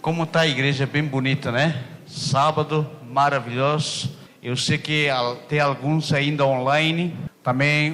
Como está a igreja, bem bonita, né? Sábado, maravilhoso. Eu sei que tem alguns ainda online. Também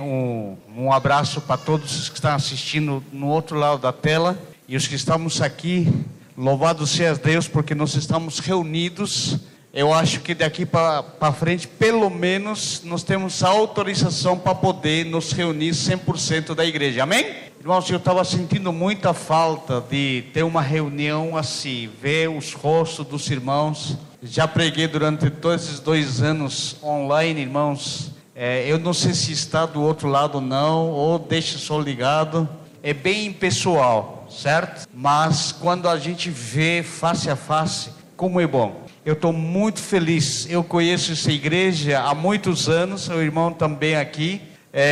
um abraço para todos os que estão assistindo no outro lado da tela. E os que estamos aqui, louvado seja Deus, porque nós estamos reunidos. Eu acho que daqui para frente, pelo menos, nós temos a autorização para poder nos reunir 100% da igreja. Amém? Irmãos, eu estava sentindo muita falta de ter uma reunião assim, ver os rostos dos irmãos. Já preguei durante todos esses 2 anos online, irmãos. Eu não sei se está do outro lado ou não, ou deixa só ligado. É bem impessoal, certo? Mas quando a gente vê face a face, como é bom. Eu estou muito feliz. Eu conheço essa igreja há muitos anos, o irmão também aqui.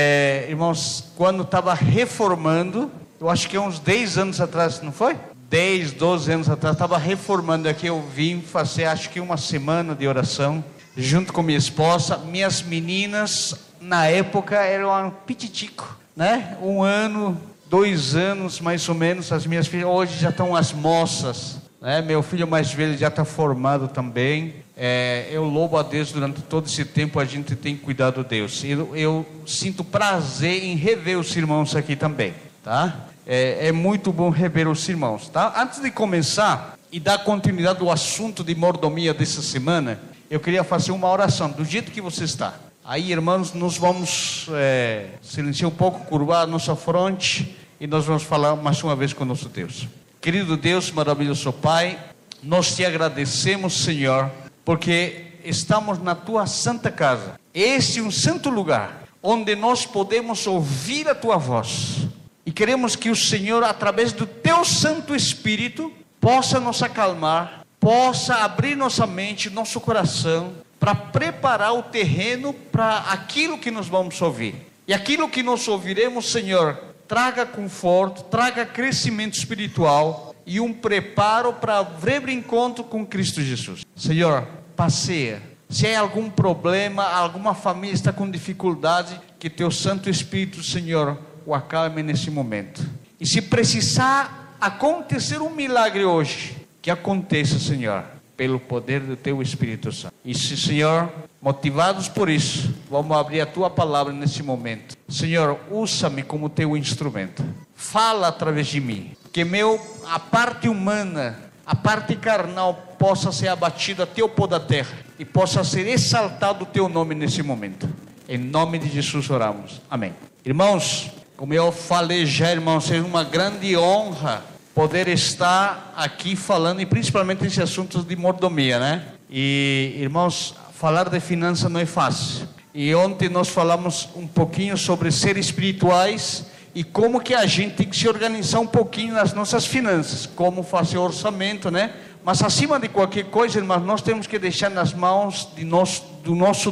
Irmãos, quando estava reformando, eu acho que uns 10 anos atrás, não foi? 10, 12 anos atrás, estava reformando aqui. Eu vim fazer, acho que uma semana de oração, junto com minha esposa. Minhas meninas, na época, eram pititico, né? 1 ano, 2 anos, mais ou menos. As minhas filhas hoje já estão as moças, né? Meu filho mais velho já está formado também. Eu louvo a Deus. Durante todo esse tempo a gente tem cuidado de Deus. Eu sinto prazer em rever os irmãos aqui também, tá? É muito bom rever os irmãos, tá? Antes de começar e dar continuidade ao assunto de mordomia dessa semana, eu queria fazer uma oração do jeito que você está. Aí, irmãos, nós vamos silenciar um pouco, curvar a nossa fronte e nós vamos falar mais uma vez com o nosso Deus. Querido Deus, maravilhoso Pai, nós te agradecemos, Senhor, porque estamos na tua santa casa. Este é um santo lugar onde nós podemos ouvir a tua voz. E queremos que o Senhor, através do teu Santo Espírito, possa nos acalmar, possa abrir nossa mente, nosso coração, para preparar o terreno para aquilo que nós vamos ouvir. E aquilo que nós ouviremos, Senhor, traga conforto, traga crescimento espiritual e um preparo para breve encontro com Cristo Jesus. Senhor, passeia. Se há algum problema, alguma família está com dificuldade, que teu Santo Espírito, Senhor, o acalme nesse momento. E se precisar acontecer um milagre hoje, que aconteça, Senhor, pelo poder do teu Espírito Santo. E se, Senhor, motivados por isso, vamos abrir a tua palavra nesse momento. Senhor, usa-me como teu instrumento. Fala através de mim. Que a parte humana, a parte carnal possa ser abatida até o pó da terra e possa ser exaltado o teu nome nesse momento. Em nome de Jesus oramos. Amém. Irmãos, como eu falei já, irmãos, é uma grande honra poder estar aqui falando, e principalmente esse assunto de mordomia, né? E, irmãos, falar de finanças não é fácil. E ontem nós falamos um pouquinho sobre ser espirituais e como que a gente tem que se organizar um pouquinho nas nossas finanças, como fazer orçamento, né? Mas acima de qualquer coisa, irmãos, nós temos que deixar nas mãos do nosso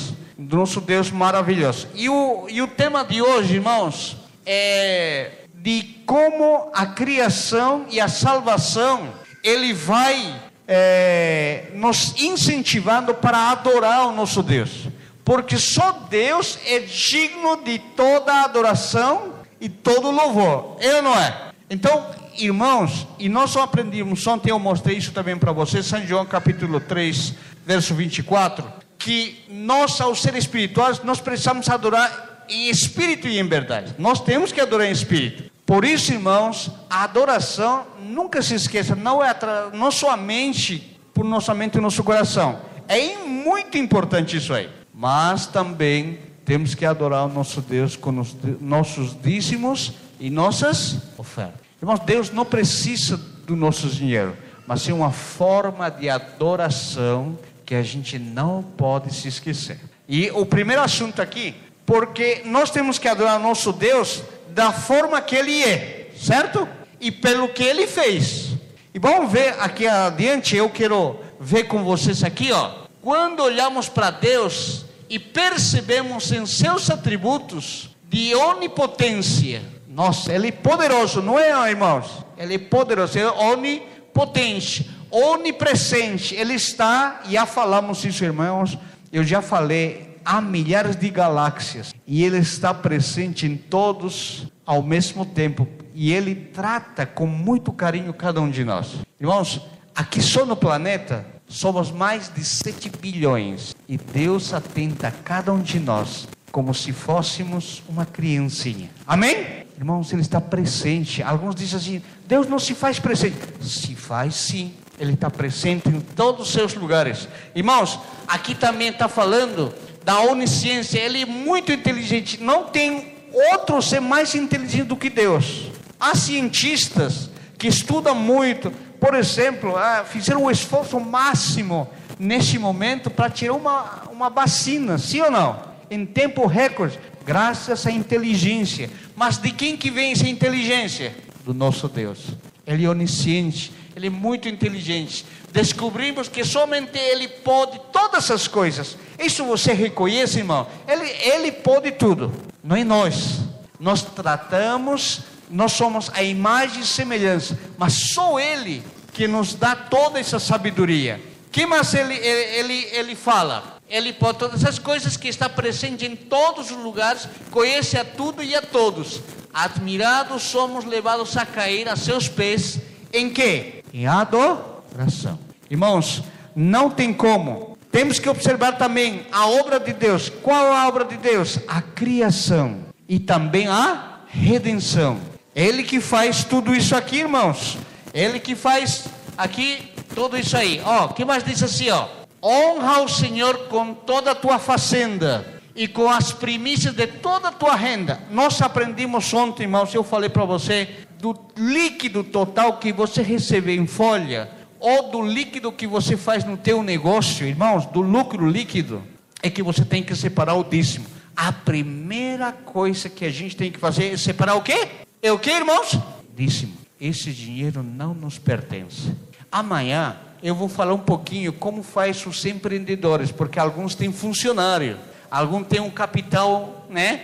Deus maravilhoso. E o tema de hoje, irmãos, é de como a criação e a salvação, ele vai nos incentivando para adorar o nosso Deus, porque só Deus é digno de toda a adoração e todo louvor, ou não é? Então, irmãos, e nós só aprendemos ontem, eu mostrei isso também para vocês, São João capítulo 3, verso 24, que nós, ao ser espirituais, nós precisamos adorar em espírito e em verdade. Nós temos que adorar em espírito. Por isso, irmãos, a adoração, nunca se esqueça, não somente por nossa mente e nosso coração. É muito importante isso aí. Mas também temos que adorar o nosso Deus com os nossos dízimos e nossas ofertas. Irmãos, Deus não precisa do nosso dinheiro, mas é uma forma de adoração que a gente não pode se esquecer. E o primeiro assunto aqui, porque nós temos que adorar o nosso Deus da forma que Ele é, certo? E pelo que Ele fez. E vamos ver aqui adiante, eu quero ver com vocês aqui, ó. Quando olhamos para Deus e percebemos em seus atributos de onipotência, nossa, Ele é poderoso, não é, irmãos? Ele é poderoso, Ele é onipotente, onipresente. Ele está, já falamos isso, irmãos, eu já falei, há milhares de galáxias, e Ele está presente em todos ao mesmo tempo, e Ele trata com muito carinho cada um de nós. Irmãos, Aqui só no planeta, somos mais de 7 bilhões. E Deus atenta a cada um de nós como se fôssemos uma criancinha. Amém? Irmãos, Ele está presente. Alguns dizem assim, Deus não se faz presente. Se faz sim. Ele está presente em todos os seus lugares. Irmãos, aqui também está falando da onisciência. Ele é muito inteligente. Não tem outro ser mais inteligente do que Deus. Há cientistas que estudam muito. Por exemplo, fizeram um esforço máximo neste momento para tirar uma vacina, sim ou não? Em tempo recorde, graças à inteligência. Mas de quem que vem essa inteligência? Do nosso Deus. Ele é onisciente, Ele é muito inteligente. Descobrimos que somente Ele pode todas as coisas. Isso você reconhece, irmão? Ele pode tudo, não é nós. Nós tratamos... Nós somos a imagem e semelhança, mas só Ele que nos dá toda essa sabedoria. Que mais ele fala? Ele pode todas as coisas, que está presente em todos os lugares, conhece a tudo e a todos. Admirados somos levados a cair a seus pés. Em quê? Em adoração. Irmãos, não tem como. Temos que observar também a obra de Deus. Qual a obra de Deus? A criação e também a redenção. Ele que faz tudo isso aqui, irmãos. Ele que faz aqui tudo isso aí. Ó, que mais diz assim, ó? Honra o Senhor com toda a tua fazenda e com as primícias de toda a tua renda. Nós aprendimos ontem, irmãos, eu falei para você, do líquido total que você recebe em folha, ou do líquido que você faz no teu negócio, irmãos, do lucro líquido, é que você tem que separar o dízimo. A primeira coisa que a gente tem que fazer é separar o quê? É o que, irmãos? Dízimo. Esse dinheiro não nos pertence. Amanhã eu vou falar um pouquinho como faz os empreendedores, porque alguns têm funcionário, alguns têm um capital,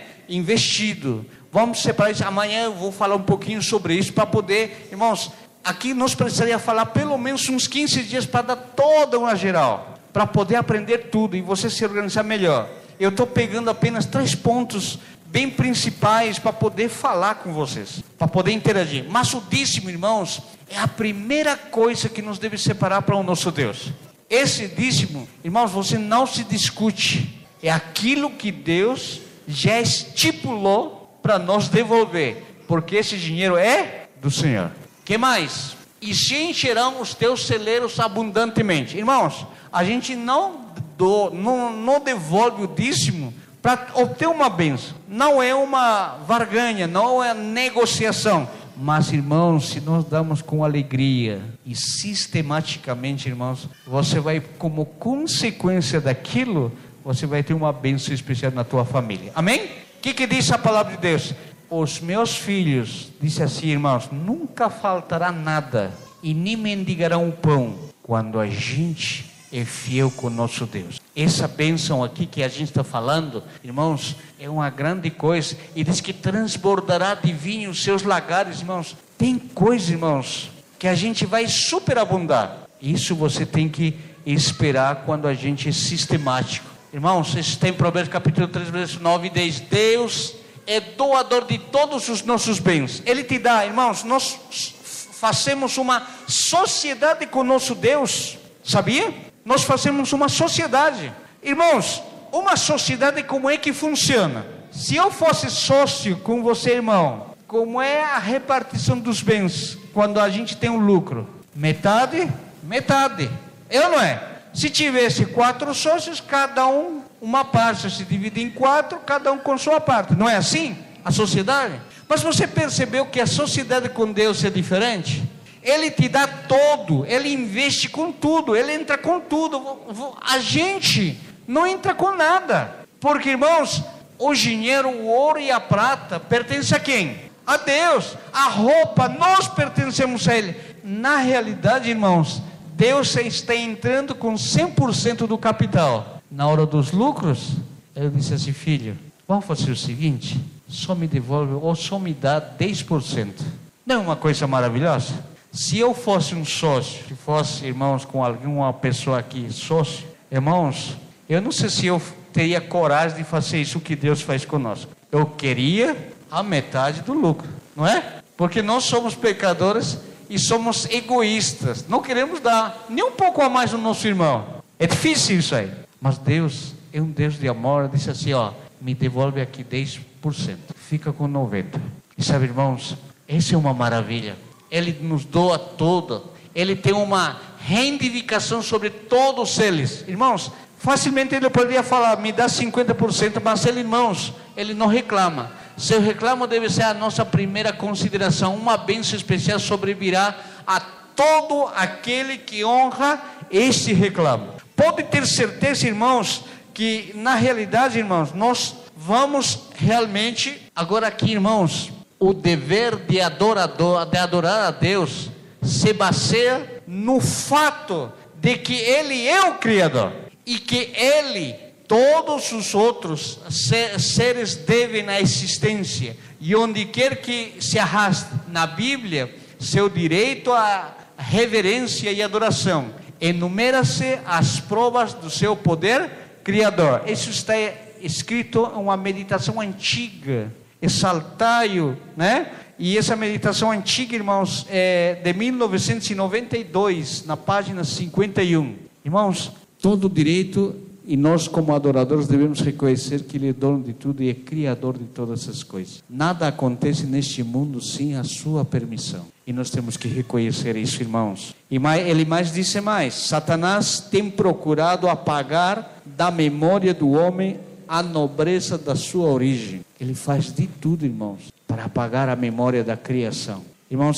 investido. Vamos separar isso. Amanhã eu vou falar um pouquinho sobre isso, para poder, irmãos, aqui nós precisaríamos falar pelo menos uns 15 dias para dar toda uma geral, para poder aprender tudo e você se organizar melhor. Eu estou pegando apenas 3 pontos bem principais para poder falar com vocês, para poder interagir. Mas o dízimo, irmãos, é a primeira coisa que nos deve separar para o nosso Deus. Esse dízimo, irmãos, você não se discute. É aquilo que Deus já estipulou para nós devolver, porque esse dinheiro é do Senhor. Que mais? E se encherão os teus celeiros abundantemente. Irmãos, a gente não devolve o dízimo para obter uma bênção. Não é uma barganha, não é negociação. Mas, irmãos, se nós damos com alegria e sistematicamente, irmãos, você vai, como consequência daquilo, você vai ter uma bênção especial na tua família. Amém? O que diz a palavra de Deus? Os meus filhos, disse assim, irmãos, nunca faltará nada e nem mendigarão o pão quando a gente é fiel com o nosso Deus. Essa bênção aqui que a gente está falando, irmãos, é uma grande coisa. E diz que transbordará de vinho os seus lagares, irmãos. Tem coisa, irmãos, que a gente vai superabundar. Isso você tem que esperar quando a gente é sistemático. Irmãos, isso tem Provérbios capítulo 3, verso 9 e 10. Deus é doador de todos os nossos bens. Ele te dá, irmãos. Nós fazemos uma sociedade com o nosso Deus. Sabia? Nós fazemos uma sociedade. Irmãos, uma sociedade como é que funciona? Se eu fosse sócio com você, irmão, como é a repartição dos bens quando a gente tem um lucro? Metade, metade. É ou não é? Se tivesse 4 sócios, cada um uma parte, se divide em 4, cada um com sua parte. Não é assim a sociedade? Mas você percebeu que a sociedade com Deus é diferente? Ele te dá todo, Ele investe com tudo, Ele entra com tudo. A gente não entra com nada, porque, irmãos, o dinheiro, o ouro e a prata pertencem a quem? A Deus. A roupa, nós pertencemos a Ele. Na realidade, irmãos, Deus está entrando com 100% do capital. Na hora dos lucros, Ele disse assim, filho, vamos fazer o seguinte, só me devolve ou só me dá 10%. Não é uma coisa maravilhosa? Se eu fosse um sócio, se fosse, irmãos, com alguma pessoa aqui, sócio, irmãos, eu não sei se eu teria coragem de fazer isso que Deus faz conosco. Eu queria a metade do lucro, não é? Porque nós somos pecadores e somos egoístas. Não queremos dar nem um pouco a mais no nosso irmão. É difícil isso aí. Mas Deus é um Deus de amor. Diz assim, me devolve aqui 10%. Fica com 90%. E sabe, irmãos, essa é uma maravilha. Ele nos doa todo. Ele tem uma reivindicação sobre todos eles. Irmãos, facilmente ele poderia falar, me dá 50%, mas ele, irmãos, ele não reclama. Seu reclamo deve ser a nossa primeira consideração. Uma bênção especial sobrevirá a todo aquele que honra este reclamo. Pode ter certeza, irmãos, que na realidade, irmãos, nós vamos realmente, agora aqui, irmãos, o dever de adorar a Deus se baseia no fato de que Ele é o Criador e que Ele, todos os outros seres devem a existência, e onde quer que se arraste na Bíblia, seu direito à reverência e adoração, enumera-se as provas do seu poder criador. Isso está escrito em uma meditação antiga, Exaltai-o, né? E essa meditação antiga, irmãos, é de 1992, na página 51. Irmãos, todo direito, e nós como adoradores devemos reconhecer que Ele é dono de tudo e é criador de todas as coisas. Nada acontece neste mundo sem a sua permissão, e nós temos que reconhecer isso, irmãos. E ele mais disse mais: Satanás tem procurado apagar da memória do homem a nobreza da sua origem. Ele faz de tudo, irmãos, para apagar a memória da criação. Irmãos,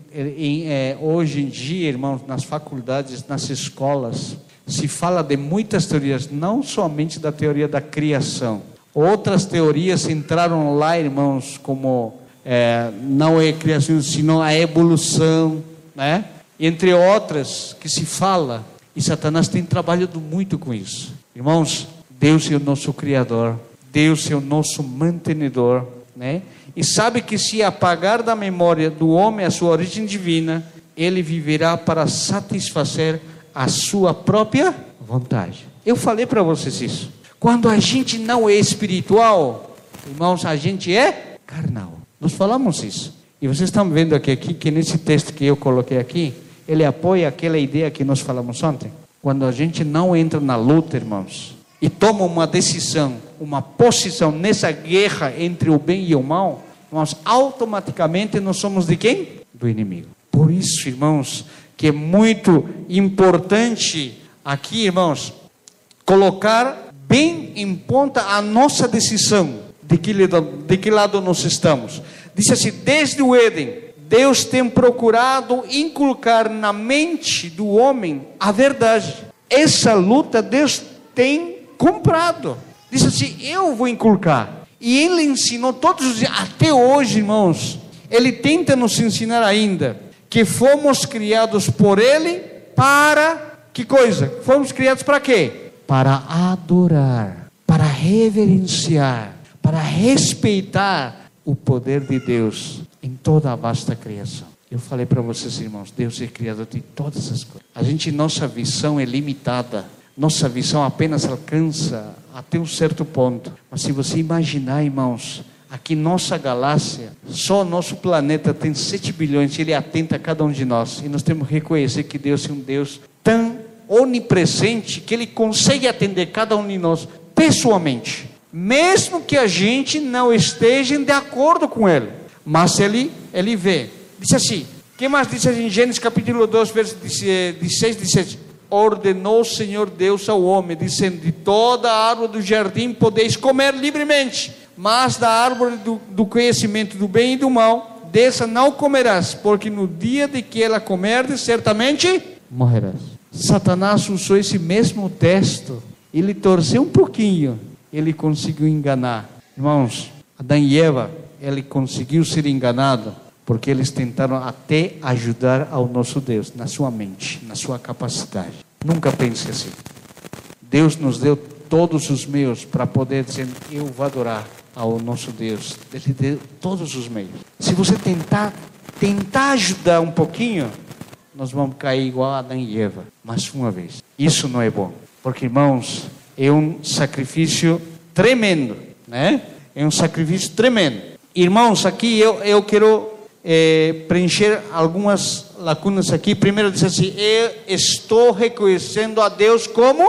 hoje em dia, irmãos, nas faculdades, nas escolas, se fala de muitas teorias, não somente da teoria da criação. Outras teorias entraram lá, irmãos, como não é criação, senão a evolução, né? Entre outras que se fala, e Satanás tem trabalhado muito com isso. Irmãos, Deus é o nosso Criador, Deus é o nosso mantenedor, né? E sabe que se apagar da memória do homem a sua origem divina, ele viverá para satisfazer a sua própria vontade. Eu falei para vocês isso. Quando a gente não é espiritual, irmãos, a gente é carnal. Nós falamos isso. E vocês estão vendo aqui que nesse texto que eu coloquei aqui, ele apoia aquela ideia que nós falamos ontem. Quando a gente não entra na luta, irmãos, e toma uma decisão, uma posição nessa guerra entre o bem e o mal, irmãos, automaticamente nós somos de quem? Do inimigo. Por isso, irmãos, que é muito importante aqui, irmãos, colocar bem em ponta a nossa decisão, de que lado nós estamos. Diz assim: desde o Éden, Deus tem procurado inculcar na mente do homem a verdade. Essa luta Deus tem comprado. Diz assim: eu vou inculcar. E Ele ensinou todos os dias, até hoje, irmãos, Ele tenta nos ensinar ainda, que fomos criados por Ele para, que coisa? Fomos criados para quê? Para adorar, para reverenciar, para respeitar o poder de Deus em toda a vasta criação. Eu falei para vocês, irmãos, Deus é criador de todas as coisas. Nossa visão é limitada. Nossa visão apenas alcança até um certo ponto. Mas se você imaginar, irmãos, aqui nossa galáxia, só nosso planeta tem 7 bilhões, Ele atenta a cada um de nós. E nós temos que reconhecer que Deus é um Deus tão onipresente que Ele consegue atender cada um de nós pessoalmente. Mesmo que a gente não esteja de acordo com Ele. Mas Ele vê. Diz assim, que mais diz em Gênesis capítulo 2, versos 16 e 17? Ordenou o Senhor Deus ao homem, dizendo: de toda a árvore do jardim podeis comer livremente, mas da árvore do conhecimento do bem e do mal, dessa não comerás, porque no dia de que ela comerdes, certamente morrerás. Satanás usou esse mesmo texto, ele torceu um pouquinho, ele conseguiu enganar. Irmãos, Adão e Eva, ele conseguiu ser enganado, porque eles tentaram até ajudar ao nosso Deus, na sua mente, na sua capacidade. Nunca pense assim. Deus nos deu todos os meios para poder dizer: eu vou adorar ao nosso Deus. Ele deu todos os meios. Se você tentar ajudar um pouquinho, nós vamos cair igual a Adão e Eva, mais uma vez. Isso não é bom, porque, irmãos, é um sacrifício tremendo, né? É um sacrifício tremendo. Irmãos, aqui eu quero preencher algumas lacunas aqui. Primeiro diz assim: eu estou reconhecendo a Deus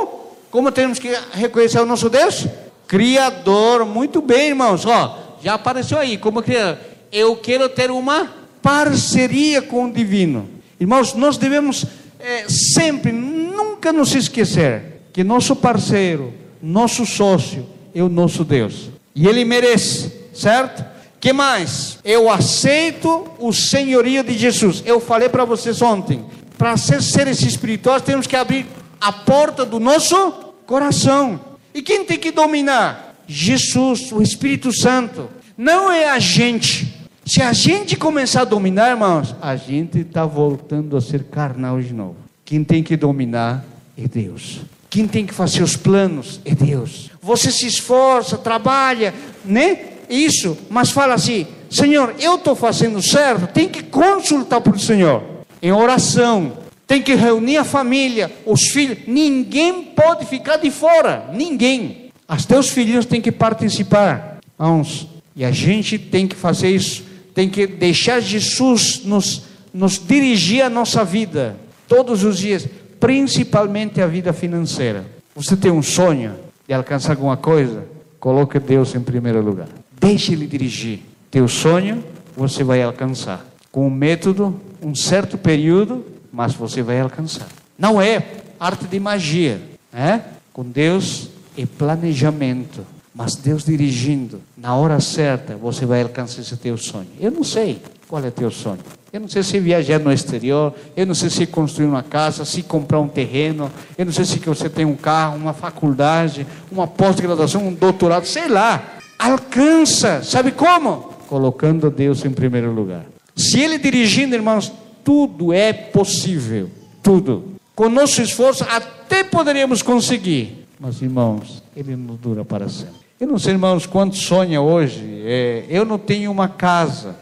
como temos que reconhecer o nosso Deus? Criador. Muito bem, irmãos, já apareceu aí, como criador. Eu quero ter uma parceria com o divino. Irmãos, nós devemos sempre, nunca nos esquecer que nosso parceiro, nosso sócio é o nosso Deus, e Ele merece, certo? Que mais? Eu aceito o senhorio de Jesus. Eu falei para vocês ontem, para ser seres espirituais temos que abrir a porta do nosso coração. E quem tem que dominar? Jesus, o Espírito Santo. Não é a gente. Se a gente começar a dominar, irmãos, a gente está voltando a ser carnal de novo. Quem tem que dominar é Deus. Quem tem que fazer os planos é Deus. Você se esforça, trabalha, né? Isso, mas fala assim: Senhor, eu estou fazendo certo? Tem que consultar para o Senhor em oração. Tem que reunir a família, os filhos. Ninguém pode ficar de fora. Ninguém. Os teus filhos têm que participar. Irmãos, e a gente tem que fazer isso. Tem que deixar Jesus nos dirigir a nossa vida todos os dias, principalmente a vida financeira. Você tem um sonho de alcançar alguma coisa? Coloque Deus em primeiro lugar. Deixe Ele dirigir. Teu sonho você vai alcançar. Com um método, um certo período, mas você vai alcançar. Não é arte de magia, Com Deus é planejamento. Mas Deus dirigindo, na hora certa, você vai alcançar esse teu sonho. Eu não sei qual é teu sonho. Eu não sei se viajar no exterior, eu não sei se construir uma casa, se comprar um terreno, eu não sei se você tem um carro, uma faculdade, uma pós-graduação, um doutorado, sei lá. Alcança, sabe como? Colocando Deus em primeiro lugar. Se Ele dirigindo, irmãos, tudo é possível, tudo. Com nosso esforço até poderíamos conseguir, mas irmãos, Ele não dura para sempre. Eu não sei, irmãos, quanto sonha hoje. Eu não tenho uma casa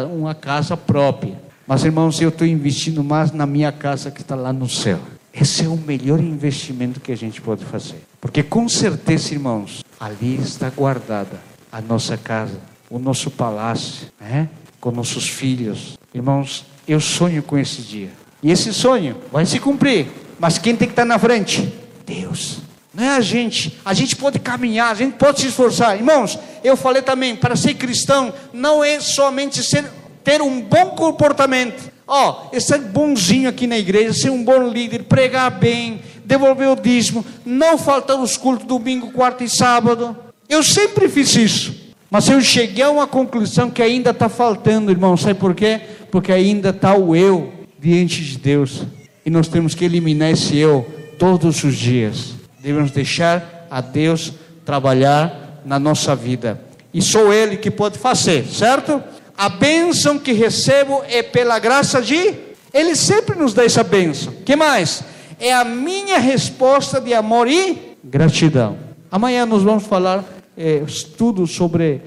própria, mas irmãos, eu estou investindo mais na minha casa que está lá no céu. Esse é o melhor investimento que a gente pode fazer, porque com certeza, irmãos, ali está guardada a nossa casa, o nosso palácio, com nossos filhos. Irmãos, eu sonho com esse dia, e esse sonho vai se cumprir, mas quem tem que estar na frente? Deus. Não é a gente pode caminhar, a gente pode se esforçar. Irmãos, eu falei também, para ser cristão, não é somente ter um bom comportamento. Ser bonzinho aqui na igreja, ser um bom líder, pregar bem, devolver o dízimo, não faltar os cultos domingo, quarta e sábado. Eu sempre fiz isso, mas eu cheguei a uma conclusão que ainda está faltando, irmão. Sabe por quê? Porque ainda está o eu diante de Deus, e nós temos que eliminar esse eu todos os dias. Devemos deixar a Deus trabalhar na nossa vida, e só Ele que pode fazer, certo? A bênção que recebo é pela graça de Ele. Sempre nos dá essa bênção. Que mais? É a minha resposta de amor e gratidão. Amanhã nós vamos falar estudo sobre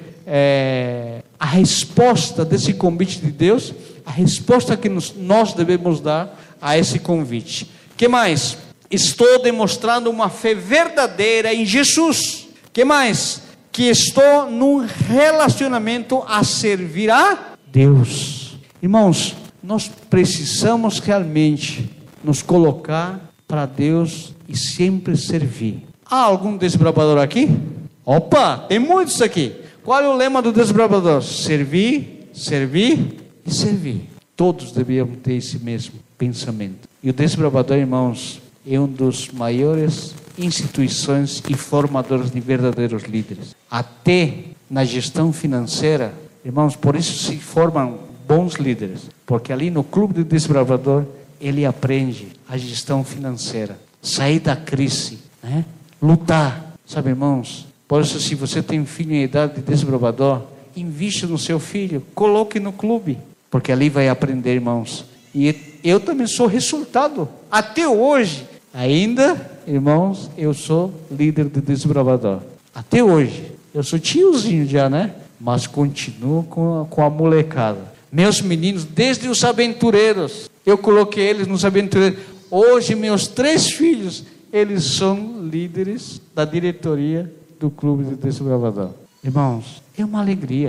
a resposta desse convite de Deus, a resposta que nós devemos dar a esse convite. Que mais? Estou demonstrando uma fé verdadeira em Jesus. Que mais? Que estou num relacionamento a servir a Deus. Irmãos, nós precisamos realmente nos colocar para Deus e sempre servir. Há algum desbravador aqui? Opa, tem muitos aqui. Qual é o lema do desbravador? Servir, servir e servir. Todos deveriam ter esse mesmo pensamento. E o desbravador, irmãos, é um dos maiores instituições e formadores de verdadeiros líderes. Até na gestão financeira, irmãos, por isso se formam bons líderes, porque ali no clube do desbravador ele aprende a gestão financeira, sair da crise, lutar, sabe, irmãos? Por isso, se você tem um filho em idade de desbravador, invista no seu filho, coloque no clube, porque ali vai aprender, irmãos. E eu também sou resultado até hoje. Ainda, irmãos, eu sou líder de desbravador. Até hoje. Eu sou tiozinho já, mas continuo com a molecada. Meus meninos, desde os aventureiros, eu coloquei eles nos aventureiros. Hoje, meus 3 filhos, eles são líderes da diretoria do clube de desbravador. Irmãos, é uma alegria.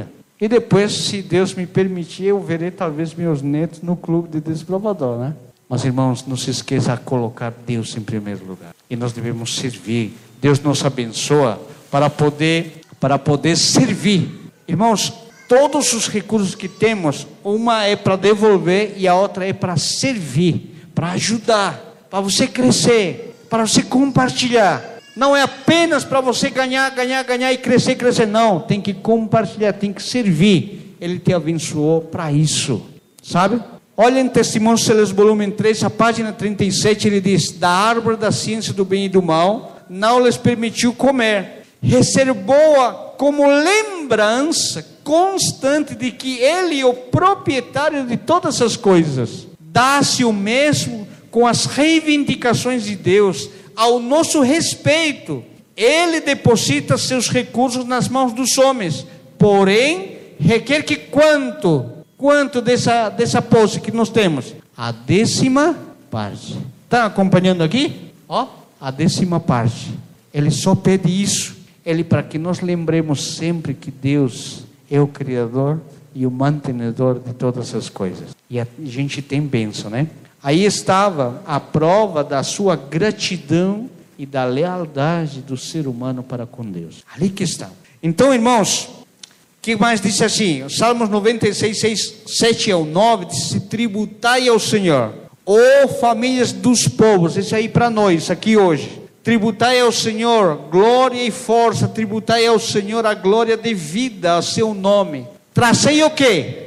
E depois, se Deus me permitir, eu verei talvez meus netos no clube de desbravador, né? Mas, irmãos, não se esqueça de colocar Deus em primeiro lugar. E nós devemos servir. Deus nos abençoa para poder servir. Irmãos, todos os recursos que temos, uma é para devolver e a outra é para servir, para ajudar, para você crescer, para você compartilhar. Não é apenas para você ganhar e crescer. Não, tem que compartilhar, tem que servir. Ele te abençoou para isso, sabe? Olha em Testemunhos Celestes, volume 3, a página 37, ele diz: da árvore da ciência do bem e do mal, não lhes permitiu comer. Reservou-a como lembrança constante de que Ele é o proprietário de todas as coisas. Dá-se o mesmo com as reivindicações de Deus ao nosso respeito. Ele deposita seus recursos nas mãos dos homens, porém requer que quanto dessa posse que nós temos? A 10ª parte. Está acompanhando aqui? A 10ª parte. Ele só pede isso. Ele, para que nós lembremos sempre que Deus é o Criador e o mantenedor de todas as coisas. E a gente tem bênção, né? Aí estava a prova da sua gratidão e da lealdade do ser humano para com Deus. Ali que está. Então, irmãos, que mais diz assim? Salmos 96, 7 ao 9, diz: tributai ao Senhor, ó famílias dos povos. Isso aí para nós, aqui hoje. Tributai ao Senhor glória e força, tributai ao Senhor a glória devida ao seu nome. Trazei o quê?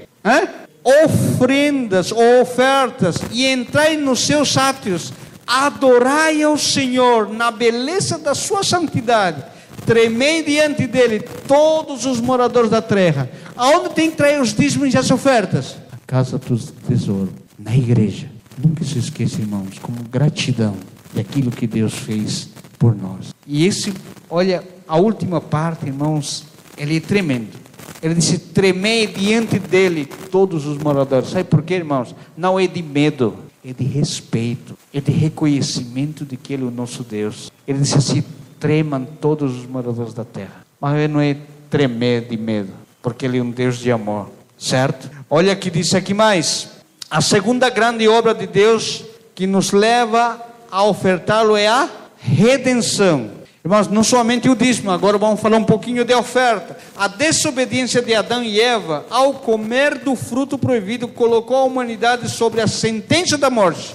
Ofrendas ou ofertas, e entrai nos seus átrios. Adorai ao Senhor na beleza da sua santidade. Tremei diante dele todos os moradores da terra. Aonde tem que trazer os dízimos e as ofertas? A casa do tesouro, na igreja. Nunca se esqueça, irmãos, como gratidão daquilo que Deus fez por nós. E olha, a última parte, irmãos, ele é tremendo. Ele disse: tremei diante dele todos os moradores. Sabe por quê, irmãos? Não é de medo, é de respeito, é de reconhecimento de que ele é o nosso Deus. Ele disse assim: tremam todos os moradores da terra. Mas ele não é tremer de medo, porque ele é um Deus de amor, certo? Olha o que diz aqui mais. A segunda grande obra de Deus que nos leva a ofertá-lo é a redenção. Irmãos, não somente o dízimo, agora vamos falar um pouquinho de oferta. A desobediência de Adão e Eva, ao comer do fruto proibido, colocou a humanidade sobre a sentença da morte.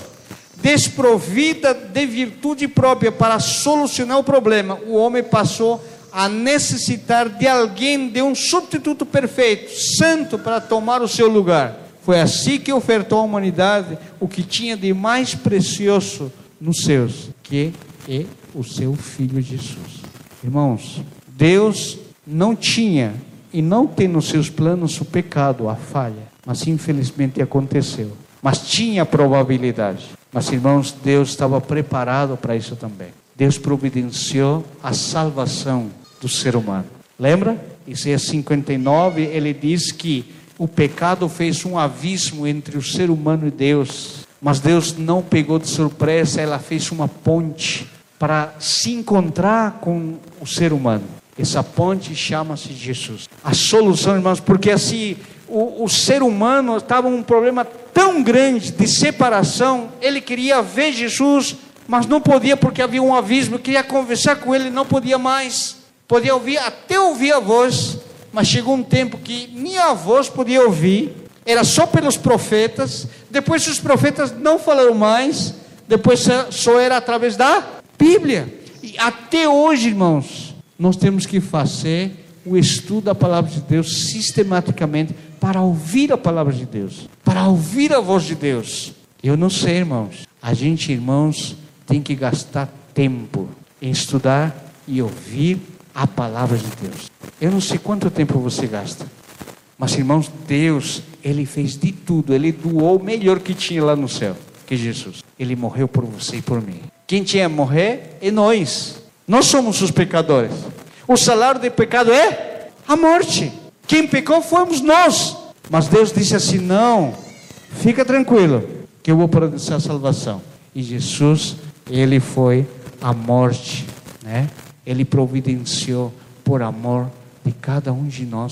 Desprovida de virtude própria para solucionar o problema, o homem passou a necessitar de alguém, de um substituto perfeito, santo, para tomar o seu lugar. Foi assim que ofertou à humanidade o que tinha de mais precioso nos seus, que é o seu Filho Jesus. Irmãos, Deus não tinha e não tem nos seus planos o pecado, a falha, mas infelizmente aconteceu. Mas tinha probabilidade. Mas, irmãos, Deus estava preparado para isso também. Deus providenciou a salvação do ser humano. Lembra? Isaías 59, ele diz que o pecado fez um abismo entre o ser humano e Deus. Mas Deus não pegou de surpresa, ela fez uma ponte para se encontrar com o ser humano. Essa ponte chama-se Jesus. A solução, irmãos, porque assim o ser humano estava um problema tão grande de separação. Ele queria ver Jesus, mas não podia porque havia um abismo. Queria conversar com ele, não podia mais. Podia ouvir, até ouvir a voz, mas chegou um tempo que nem a voz podia ouvir. Era só pelos profetas. Depois os profetas não falaram mais. Depois só era através da Bíblia. E até hoje, irmãos, nós temos que fazer o estudo da palavra de Deus sistematicamente para ouvir a palavra de Deus, para ouvir a voz de Deus. Eu não sei, irmãos, a gente, irmãos, tem que gastar tempo em estudar e ouvir a palavra de Deus. Eu não sei quanto tempo você gasta, mas, irmãos, Deus, Ele fez de tudo. Ele doou o melhor que tinha lá no céu, que Jesus. Ele morreu por você e por mim. Quem tinha que morrer é nós. Nós somos os pecadores. O salário do pecado é a morte. Quem pecou fomos nós. Mas Deus disse assim: não, fica tranquilo, que eu vou providenciar a salvação. E Jesus, Ele foi a morte, né? Ele providenciou por amor de cada um de nós,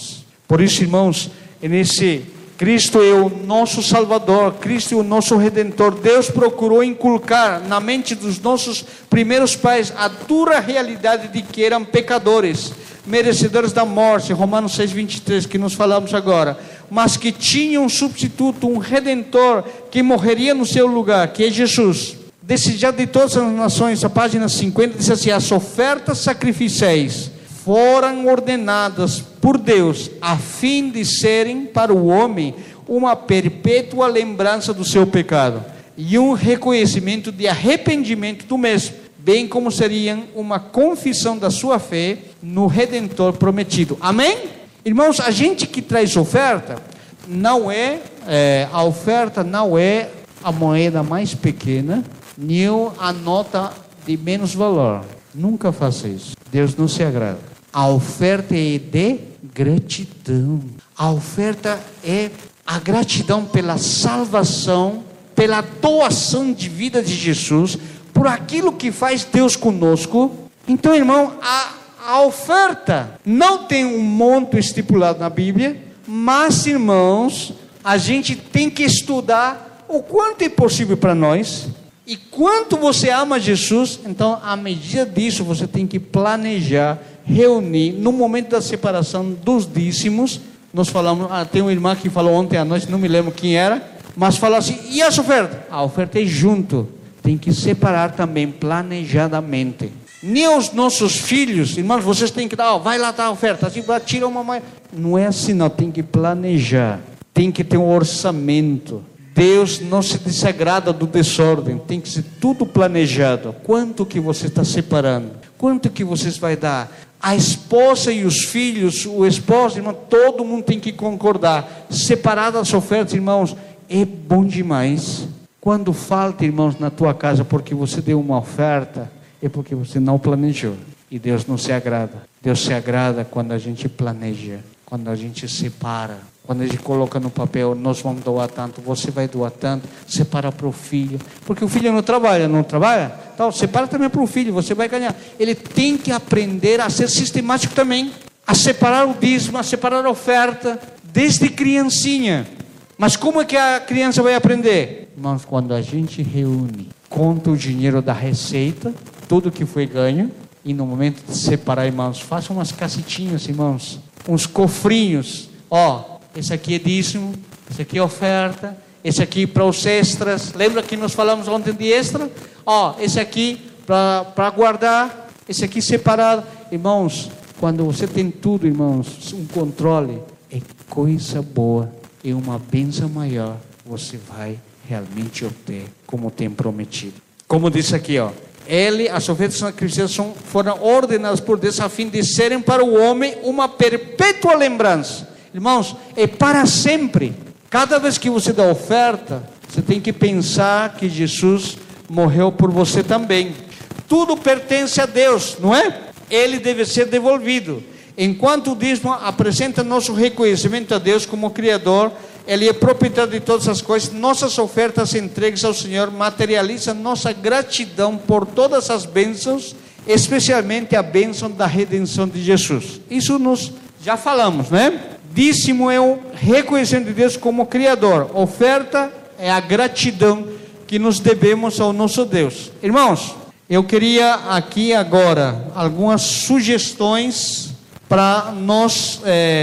Por isso, irmãos, Cristo é o nosso Salvador, Cristo é o nosso Redentor. Deus procurou inculcar na mente dos nossos primeiros pais a dura realidade de que eram pecadores, merecedores da morte, Romanos 6:23, que nós falamos agora, mas que tinham um substituto, um Redentor, que morreria no seu lugar, que é Jesus. Desejado de todas as nações, a página 50 diz assim: as ofertas sacrificiais foram ordenadas por Deus a fim de serem para o homem uma perpétua lembrança do seu pecado e um reconhecimento de arrependimento do mesmo, bem como seriam uma confissão da sua fé no Redentor prometido. Amém? Irmãos, a gente que traz oferta, a oferta não é a moeda mais pequena, nem a nota de menos valor. Nunca faça isso. Deus não se agrada. A oferta é de gratidão. A oferta é a gratidão pela salvação, pela doação de vida de Jesus, por aquilo que faz Deus conosco. Então, irmão, a oferta não tem um monto estipulado na Bíblia, mas, irmãos, a gente tem que estudar o quanto é possível para nós e quanto você ama Jesus. Então, à medida disso, você tem que planejar, reunir. No momento da separação dos dízimos, nós falamos, tem uma irmã que falou ontem à noite, não me lembro quem era, mas falou assim: e as ofertas? A oferta é junto, tem que separar também, planejadamente. Nem os nossos filhos, irmãos, vocês têm que dar, vai lá dar a oferta, assim, tira uma mãe. Não é assim, não, tem que planejar, tem que ter um orçamento. Deus não se desagrada do desordem, tem que ser tudo planejado. Quanto que você está separando? Quanto que vocês vai dar? A esposa e os filhos, o esposo, irmão, todo mundo tem que concordar. Separar as ofertas, irmãos, é bom demais. Quando falta, irmãos, na tua casa porque você deu uma oferta, é porque você não planejou. E Deus não se agrada. Deus se agrada quando a gente planeja, quando a gente separa, quando a gente coloca no papel: nós vamos doar tanto, você vai doar tanto, separa para o filho, porque o filho não trabalha, então separa também para o filho, você vai ganhar. Ele tem que aprender a ser sistemático também, a separar o dízimo, a separar a oferta, desde criancinha. Mas como é que a criança vai aprender? Irmãos, quando a gente reúne, conta o dinheiro da receita, tudo que foi ganho, e no momento de separar, irmãos, faça umas cacetinhas, irmãos, uns cofrinhos. Esse aqui é dízimo, esse aqui é oferta, esse aqui para os extras. Lembra que nós falamos ontem de extra? Esse aqui para guardar, esse aqui separado. Irmãos, quando você tem tudo, irmãos, um controle, é coisa boa, é uma bênção maior, você vai realmente obter como tem prometido. Como disse aqui, as ofertas sacrificiais foram ordenadas por Deus a fim de serem para o homem uma perpétua lembrança. Irmãos, é para sempre. Cada vez que você dá oferta, você tem que pensar que Jesus morreu por você também. Tudo pertence a Deus, não é? Ele deve ser devolvido. Enquanto o dízimo apresenta nosso reconhecimento a Deus como Criador, Ele é proprietário de todas as coisas. Nossas ofertas entregues ao Senhor materializam nossa gratidão por todas as bênçãos, especialmente a bênção da redenção de Jesus. Isso nós já falamos, né? Dízimo é o reconhecimento de Deus como Criador. Oferta é a gratidão que nos devemos ao nosso Deus. Irmãos, eu queria aqui agora algumas sugestões para nós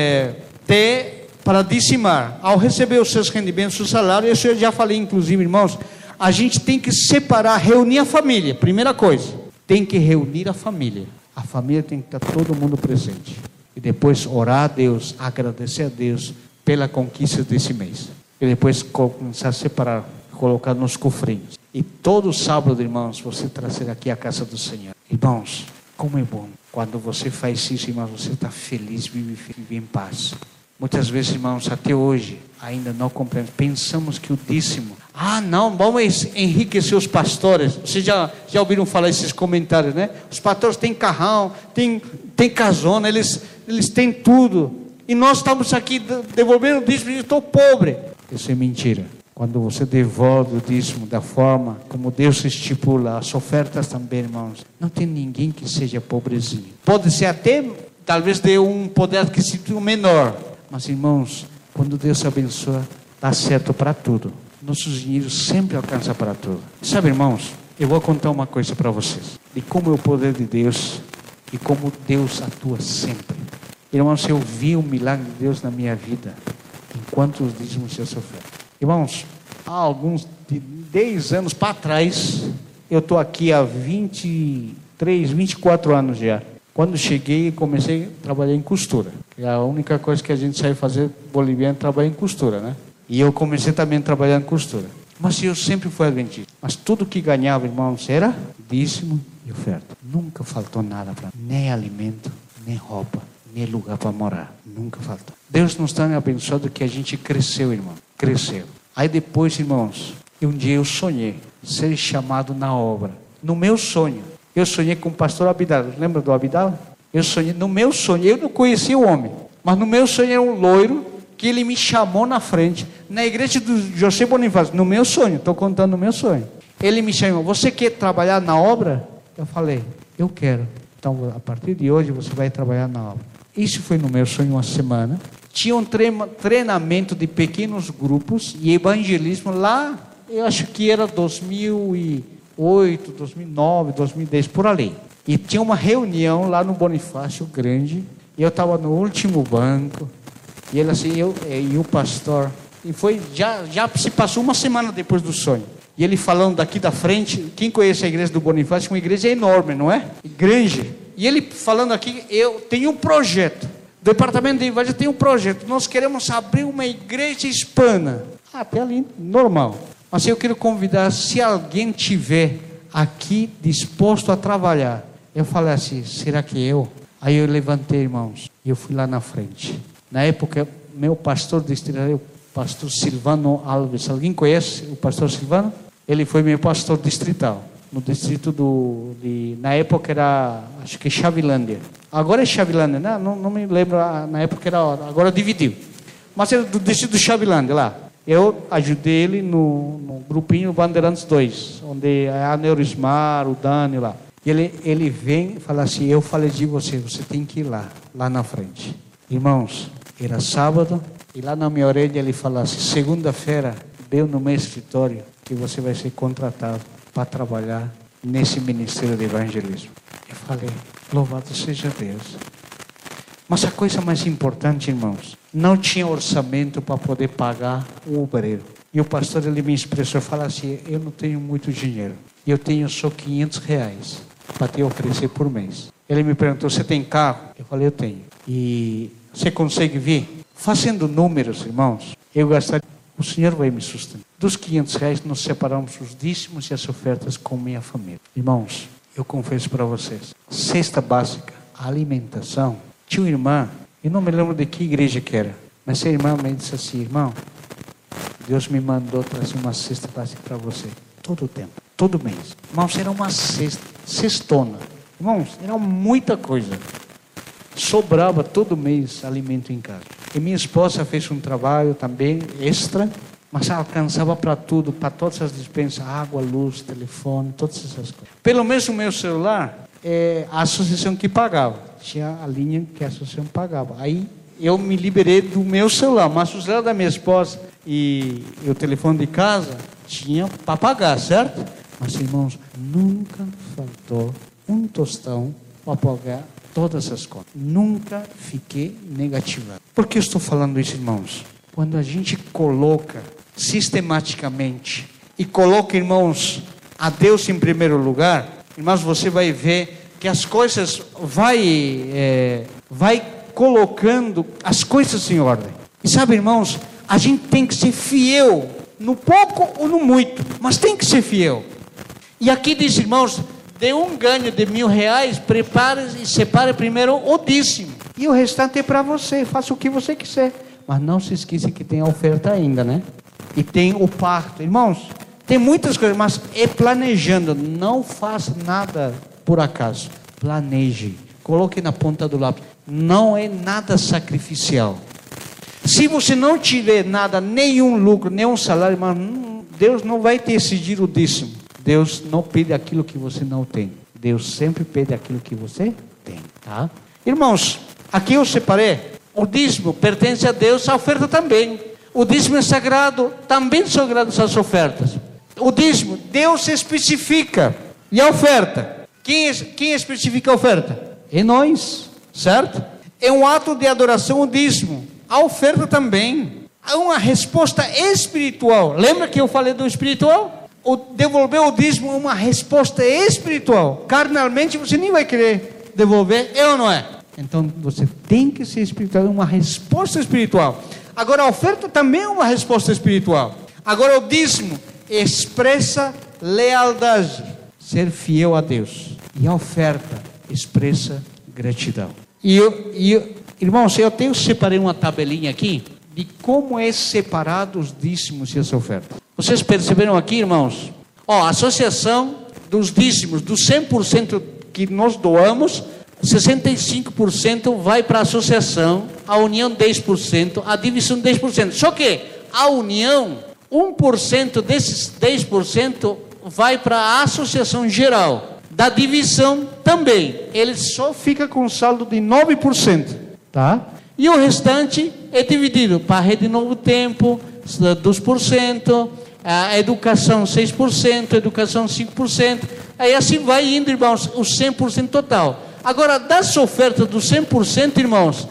ter, para dizimar. Ao receber os seus rendimentos, o salário, isso eu já falei inclusive, irmãos, a gente tem que separar, reunir a família. Primeira coisa, tem que reunir a família. A família tem que estar todo mundo presente. E depois orar a Deus, agradecer a Deus pela conquista desse mês. E depois começar a separar, colocar nos cofrinhos. E todo sábado, irmãos, você trazer aqui a casa do Senhor. Irmãos, como é bom. Quando você faz isso, irmãos, você está feliz, vive em paz. Muitas vezes, irmãos, até hoje, ainda não compreendemos. Pensamos que o dízimo, não, vamos enriquecer os pastores. Vocês já ouviram falar esses comentários, né? Os pastores têm carrão, têm casona, eles têm tudo. E nós estamos aqui devolvendo o dízimo e estou pobre. Isso é mentira. Quando você devolve o dízimo da forma como Deus estipula, as ofertas também, irmãos, não tem ninguém que seja pobrezinho. Pode ser até, talvez, de um poder aquisitivo menor, Mas, irmãos, quando Deus abençoa, dá certo para tudo. Nosso dinheiro sempre alcança para tudo. Sabe, irmãos, eu vou contar uma coisa para vocês. De como é o poder de Deus e como Deus atua sempre. Irmãos, eu vi o milagre de Deus na minha vida enquanto os dízimos eu sofri. Irmãos, há alguns 10 anos para trás, eu estou aqui há 23, 24 anos já. Quando cheguei, comecei a trabalhar em costura. A única coisa que a gente sabe fazer boliviano é trabalhar em costura, né? E eu comecei também a trabalhar em costura. Mas eu sempre fui adventista. Mas tudo que ganhava, irmãos, era dízimo e oferta. Nunca faltou nada para mim. Nem alimento, nem roupa, nem lugar para morar. Nunca faltou. Deus nos tem abençoado que a gente cresceu, irmão. Cresceu. Aí depois, irmãos, um dia eu sonhei ser chamado na obra. No meu sonho, eu sonhei com o pastor Abidal. Lembra do Abidal? Eu sonhei, no meu sonho, eu não conhecia o homem, mas no meu sonho era um loiro que ele me chamou na frente, na igreja do José Bonifácio, no meu sonho, estou contando o meu sonho. Ele me chamou, você quer trabalhar na obra? Eu falei, eu quero. Então, a partir de hoje, você vai trabalhar na obra. Isso foi no meu sonho uma semana. Tinha um treinamento de pequenos grupos e evangelismo lá, eu acho que era 2008, 2009, 2010, por ali. E tinha uma reunião lá no Bonifácio grande, e eu estava no último banco, e ele assim, e o pastor, e foi, já se passou uma semana depois do sonho, e ele falando daqui da frente, quem conhece a igreja do Bonifácio, uma igreja enorme, não é? Grande, e ele falando aqui, eu tenho um projeto, o departamento de evangelismo tem um projeto, nós queremos abrir uma igreja hispana, até ali, normal, mas eu quero convidar, se alguém tiver aqui disposto a trabalhar, eu falei assim, será que eu? Aí eu levantei, irmãos, e eu fui lá na frente. Na época, meu pastor distrital, o pastor Silvano Alves, alguém conhece o pastor Silvano? Ele foi meu pastor distrital, no distrito na época era, acho que Chavilândia. Agora é Chavilândia, né? Não me lembro, na época era, agora dividiu. Mas era do distrito de Chavilândia, lá. Eu ajudei ele no grupinho Bandeirantes 2, onde é a Neurismar, o Dani lá. E ele vem e fala assim, eu falei de você tem que ir lá na frente. Irmãos, era sábado, e lá na minha orelha ele fala assim, segunda-feira, veio no meu escritório, que você vai ser contratado para trabalhar nesse ministério de evangelismo. Eu falei, louvado seja Deus. Mas a coisa mais importante, irmãos, não tinha orçamento para poder pagar um obreiro. E o pastor, ele me expressou, fala assim, eu não tenho muito dinheiro, eu tenho só R$500 para te oferecer por mês. Ele me perguntou, você tem carro? Eu falei, eu tenho. E você consegue vir? Fazendo números, irmãos, eu gastaria, o Senhor vai me sustentar. Dos R$500 nós separamos os dízimos e as ofertas com minha família. Irmãos, eu confesso para vocês, cesta básica, alimentação. Tinha uma irmã, eu não me lembro de que igreja que era, mas a irmã me disse assim, irmão, Deus me mandou trazer uma cesta básica para você, todo o tempo, todo mês. Irmãos, era uma cestona. Irmãos, era muita coisa. Sobrava todo mês alimento em casa. E minha esposa fez um trabalho também extra, mas alcançava para tudo, para todas as despensas, água, luz, telefone, todas essas coisas. Pelo menos o meu celular, a associação que pagava. Tinha a linha que a associação pagava. Aí eu me liberei do meu celular, mas o celular da minha esposa e o telefone de casa tinha para pagar, certo? Mas, irmãos, nunca faltou um tostão para pagar todas as contas. Nunca fiquei negativado. Por que eu estou falando isso, irmãos? Quando a gente coloca sistematicamente e coloca, irmãos, a Deus em primeiro lugar, irmãos, você vai ver que as coisas vai colocando as coisas em ordem. E sabe, irmãos, a gente tem que ser fiel no pouco ou no muito, mas tem que ser fiel. E aqui diz, irmãos, de um ganho de R$1.000, prepare e separe primeiro o dízimo. E o restante é para você, faça o que você quiser. Mas não se esqueça que tem a oferta ainda, né? E tem o parto. Irmãos, tem muitas coisas, mas é planejando. Não faça nada por acaso. Planeje. Coloque na ponta do lápis. Não é nada sacrificial. Se você não tiver nada, nenhum lucro, nenhum salário, irmão, Deus não vai te exigir o dízimo. Deus não pede aquilo que você não tem. Deus sempre pede aquilo que você tem, tá? Irmãos, aqui eu separei O dízimo pertence a Deus, a oferta também. O dízimo é sagrado, também são sagradas as ofertas. O dízimo, Deus especifica. E a oferta? Quem especifica a oferta? É nós, certo? É um ato de adoração o dízimo. A oferta também. Há uma resposta espiritual. Lembra que eu falei do espiritual? Devolver o dízimo é uma resposta espiritual. Carnalmente você nem vai querer devolver, é ou não é? Então você tem que ser espiritual, é uma resposta espiritual. Agora a oferta também é uma resposta espiritual. Agora o dízimo expressa lealdade, ser fiel a Deus. E a oferta expressa gratidão. Irmãos, eu separei uma tabelinha aqui de como é separado os dízimos e as ofertas. Vocês perceberam aqui, irmãos? A associação dos dízimos, dos 100% que nós doamos, 65% vai para a associação, a união 10%, a divisão 10%. Só que a união, 1% desses 10% vai para a associação geral. Da divisão também, ele só fica com um saldo de 9%, tá? E o restante é dividido para a Rede Novo Tempo, 2%, a educação 6%, a educação 5%, aí assim vai indo, irmãos, os 100% total. Agora, das ofertas dos 100%, irmãos,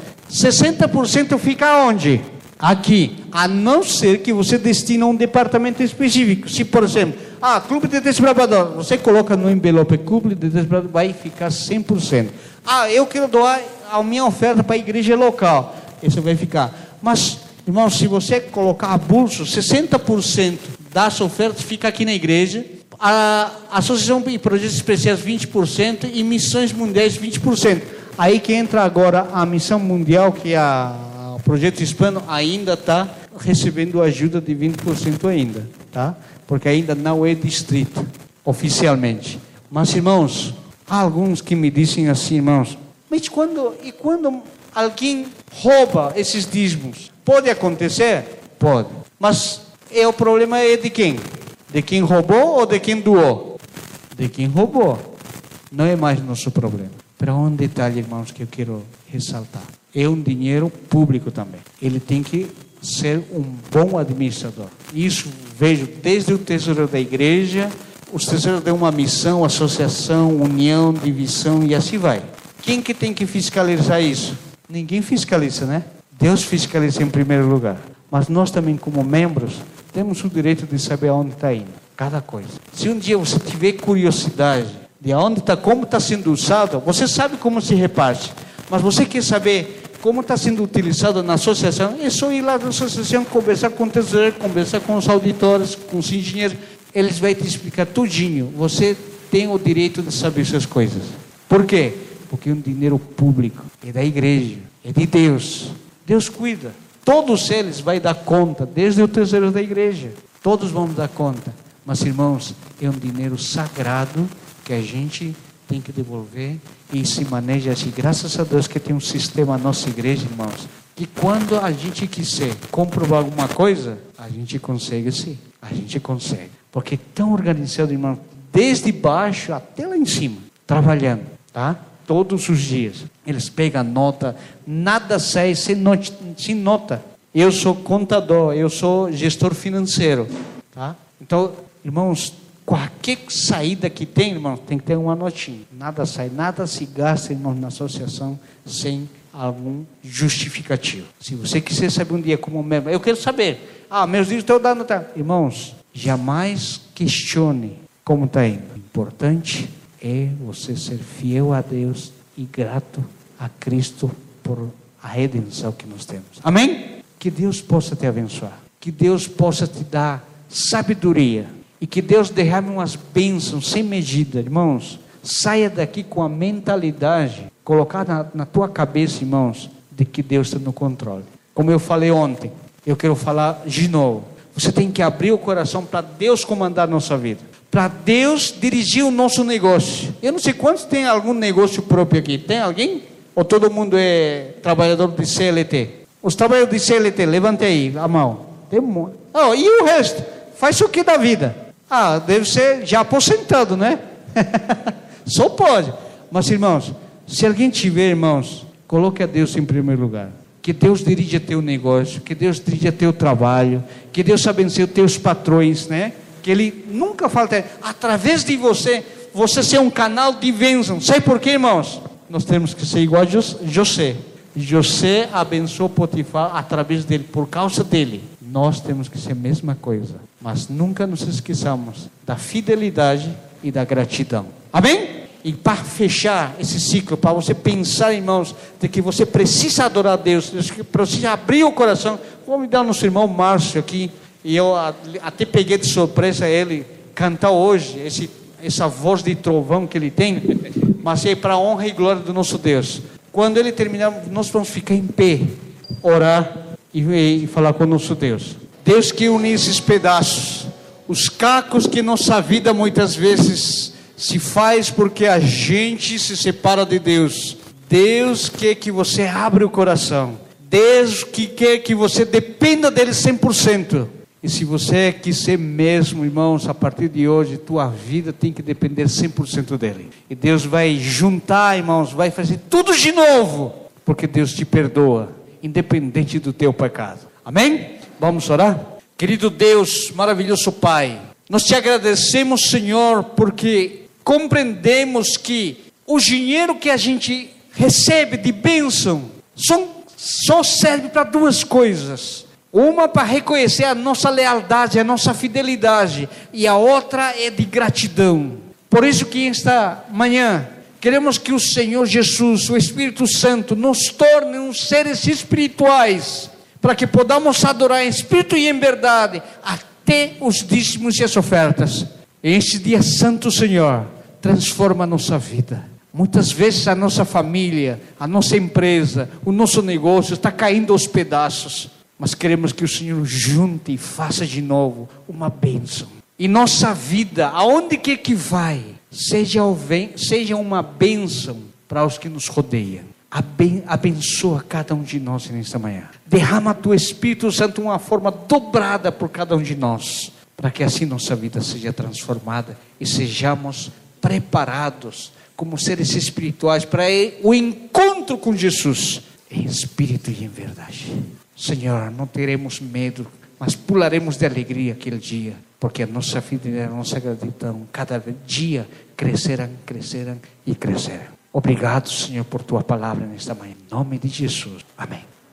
60% fica onde? Aqui, a não ser que você destine a um departamento específico. Se, por exemplo, Clube de Desbravador, você coloca no envelope Clube de Desbravador, vai ficar 100%. Eu quero doar a minha oferta para a igreja local, isso vai ficar. Mas, irmãos, se você colocar a bolsa, 60% das ofertas fica aqui na igreja, a Associação e Projetos Especiais 20% e Missões Mundiais 20%. Aí que entra agora a Missão Mundial, que o Projeto Hispano ainda está recebendo ajuda de 20% ainda, tá? Porque ainda não é distrito, oficialmente. Mas, irmãos, há alguns que me dizem assim, irmãos, mas quando alguém rouba esses dízimos, pode acontecer? Pode. Mas o problema é de quem? De quem roubou ou de quem doou? De quem roubou. Não é mais nosso problema. Para um detalhe, irmãos, que eu quero ressaltar. É um dinheiro público também. Ele tem que ser um bom administrador. Isso vejo desde o tesouro da igreja, os tesouros de uma missão, associação, união, divisão e assim vai. Quem que tem que fiscalizar isso? Ninguém fiscaliza, né? Deus fiscaliza em primeiro lugar. Mas nós também, como membros, temos o direito de saber aonde está indo cada coisa. Se um dia você tiver curiosidade de aonde está, como está sendo usado, você sabe como se reparte. Mas você quer saber como está sendo utilizado na associação, é só ir lá na associação, conversar com o tesoureiro, conversar com os auditores, com os engenheiros, eles vão te explicar tudinho. Você tem o direito de saber essas coisas. Por quê? Porque é um dinheiro público, é da igreja, é de Deus. Deus cuida. Todos eles vão dar conta, desde o tesouro da igreja. Todos vão dar conta. Mas, irmãos, é um dinheiro sagrado que a gente tem que devolver e se maneja assim. Graças a Deus que tem um sistema na nossa igreja, irmãos, que quando a gente quiser comprovar alguma coisa, a gente consegue sim. A gente consegue. Porque é tão organizado, irmão, desde baixo até lá em cima, trabalhando, tá? Todos os dias. Eles pegam nota, nada sai sem nota. Eu sou contador, eu sou gestor financeiro, tá? Então, irmãos, qualquer saída que tem, irmãos, tem que ter uma notinha. Nada sai, nada se gasta, irmãos, na associação sem algum justificativo. Se você quiser saber um dia como membro, eu quero saber. Meus dízimos estão dando, tá? Irmãos, jamais questione como está indo. O importante é você ser fiel a Deus e grato a Cristo por a redenção que nós temos. Amém? Que Deus possa te abençoar. Que Deus possa te dar sabedoria. E que Deus derrame umas bênçãos sem medida. Irmãos, saia daqui com a mentalidade colocada na tua cabeça, irmãos, de que Deus está no controle. Como eu falei ontem, eu quero falar de novo. Você tem que abrir o coração para Deus comandar a nossa vida. Para Deus dirigir o nosso negócio. Eu não sei quantos tem algum negócio próprio aqui. Tem alguém? Ou todo mundo é trabalhador de CLT? Os trabalhadores de CLT, levante aí a mão. Tem um monte. E o resto? Faz o que da vida? Deve ser já aposentado, né? Só pode. Mas, irmãos, se alguém tiver, irmãos, coloque a Deus em primeiro lugar. Que Deus dirija teu negócio, que Deus dirija teu trabalho, que Deus abençoe os teus patrões, né? Que Ele nunca falta, através de você ser um canal de bênção. Sabe por quê, irmãos? Nós temos que ser igual a José. José abençoou Potifar através dele, por causa dele. Nós temos que ser a mesma coisa, mas nunca nos esqueçamos da fidelidade e da gratidão. Amém? E para fechar esse ciclo, para você pensar, irmãos, de que você precisa adorar a Deus, que precisa abrir o coração. Vou me dar o nosso irmão Márcio aqui, e eu até peguei de surpresa ele cantar hoje, essa voz de trovão que ele tem, mas é para a honra e glória do nosso Deus. Quando ele terminar, nós vamos ficar em pé, orar e falar com o nosso Deus. Deus que une esses pedaços, os cacos que nossa vida muitas vezes se faz porque a gente se separa de Deus. Deus quer que você abra o coração. Deus que quer que você dependa dele 100%. E se você quiser mesmo, irmãos, a partir de hoje, tua vida tem que depender 100% dele. E Deus vai juntar, irmãos, vai fazer tudo de novo, porque Deus te perdoa, independente do teu pecado. Amém? Vamos orar? Querido Deus, maravilhoso Pai, nós te agradecemos, Senhor, porque compreendemos que o dinheiro que a gente recebe de bênção só serve para duas coisas. Uma para reconhecer a nossa lealdade, a nossa fidelidade, e a outra é de gratidão. Por isso que esta manhã queremos que o Senhor Jesus, o Espírito Santo, nos torne uns seres espirituais, para que podamos adorar em espírito e em verdade, até os dízimos e as ofertas. Este dia santo, Senhor, transforma a nossa vida. Muitas vezes a nossa família, a nossa empresa, o nosso negócio está caindo aos pedaços, mas queremos que o Senhor junte e faça de novo uma bênção. E nossa vida, aonde quer que vai, seja uma bênção para os que nos rodeiam. Abençoa cada um de nós nesta manhã. Derrama teu Espírito Santo de uma forma dobrada por cada um de nós, para que assim nossa vida seja transformada e sejamos preparados como seres espirituais para o encontro com Jesus em espírito e em verdade. Senhor, não teremos medo, mas pularemos de alegria aquele dia, porque a nossa vida e a nossa gratidão cada dia crescerão e crescerão. Obrigado, Senhor, por tua palavra nesta manhã. Em nome de Jesus. Amém.